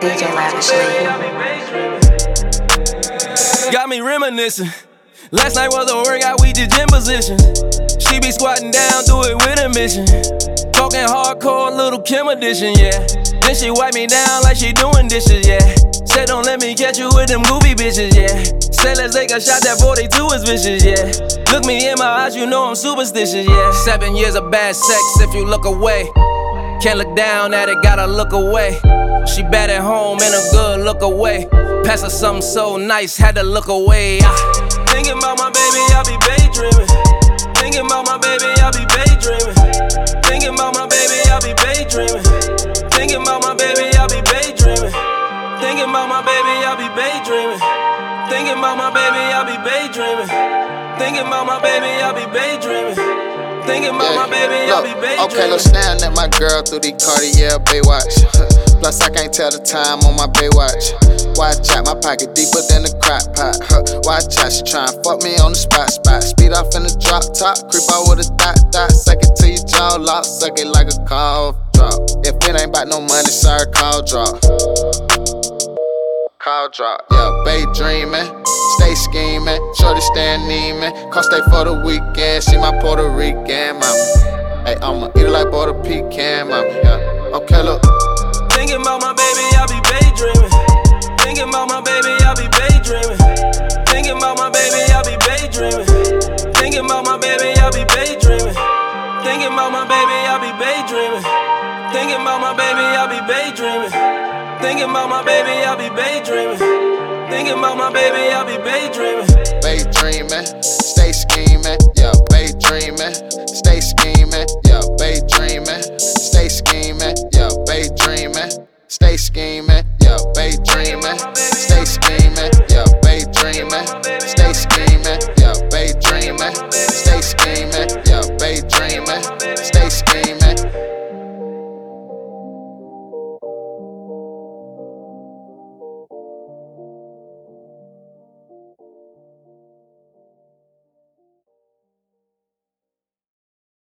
DJ Lavishly. Got me reminiscing. Last night was a workout, we did gym position. She be squatting down, do it with a mission. Talking hardcore, little Kim edition, yeah. Then she wipe me down like she doing dishes, yeah. Said don't let me catch you with them goofy bitches, yeah. Said let's take a shot, that 42 is vicious, yeah. Look me in my eyes, you know I'm superstitious, yeah. 7 years of bad sex if you look away. Can't look down at it, gotta look away. She bad at home and a good look away. Pass her something so nice, had to look away. Thinking about my baby, I be daydreaming. Thinking about my baby, I be daydreaming. Thinking about my baby, I be daydreaming. Thinking about my baby, I be daydreaming. Thinking about my baby, I be daydreaming. Thinking about my baby, I be daydreaming. Thinking about my baby, I be daydreaming. Thinking about my baby, I be daydreaming. Okay, look, staring at my girl through the Cartier Baywatch. Plus, I can't tell the time on my Baywatch. Watch out, my pocket deeper than the crock pot. Watch out, she tryna fuck me on the spot. Speed off in the drop top, creep out with a dot. Suck it till your jaw lock, suck it like a cough drop. If it ain't about no money, sorry, call drop. Call drop, yeah, babe dreaming, stay scheming, shorty stand neeming, call stay for the weekend, she my Puerto Rican mama. Hey, I'ma eat it like butter pecan mama, yeah. Okay, look. Thinking about my baby, I be daydreaming. Thinking about my baby, I be daydreaming. Thinking about my baby, I be daydreaming. Thinking about my baby, I be daydreaming. Thinking about my baby, I be daydreaming. Thinking about my baby, I be daydreaming. Thinking about my baby, I be daydreaming. Thinking about my baby, I be daydreaming. Daydreaming, stay scheming.